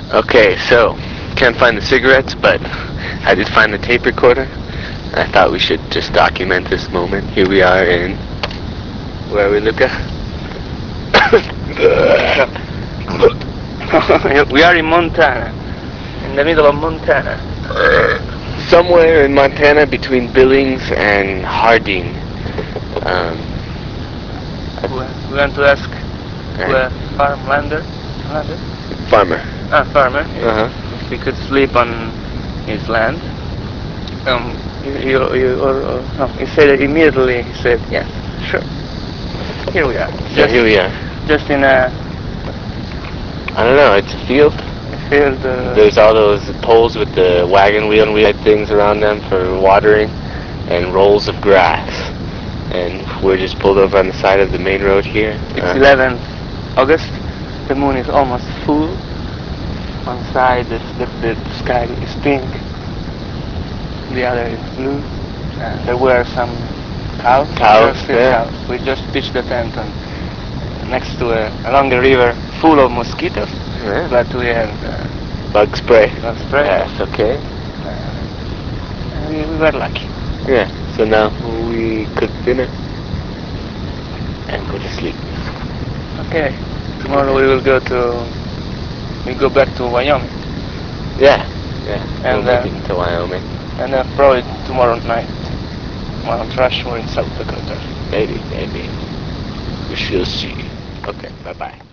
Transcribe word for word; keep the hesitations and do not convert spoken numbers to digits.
Okay, so can't find the cigarettes, but I did find the tape recorder. I thought we should just document this moment. Here we are in where are we, Luca? We are in Montana, in the middle of Montana. Somewhere in Montana between Billings and Harding. Um, We we want to ask to and a farmlander, lander? farmer. Ah, farmer, Uh huh. if he could sleep on his land. Um, you, you, you or, or, no, he said it immediately. He said yes, sure. Here we are, So just here we are. just in a I don't know. It's a field. field. Uh, There's all those poles with the wagon wheel and wheel things around them for watering, and rolls of grass. And we're just pulled over on the side of the main road here. it's Uh, eleventh August. The moon is almost full. One side the, the, the sky is pink, the other is blue. And there were some cows. There are Cows, still yeah. cows. We just pitched the tent on, next to a along the river full of mosquitoes, Yeah. but we have uh, Bug spray. bug spray. Yes, okay. Uh, we, we were lucky. Yeah, so now we cook dinner and go to sleep. Okay, tomorrow we will go to we go back to Wyoming, Yeah, yeah. And, we'll uh, make it to Wyoming. and uh, probably tomorrow night Mount Rushmore in South Dakota. Maybe, maybe. We shall see. Okay, bye-bye.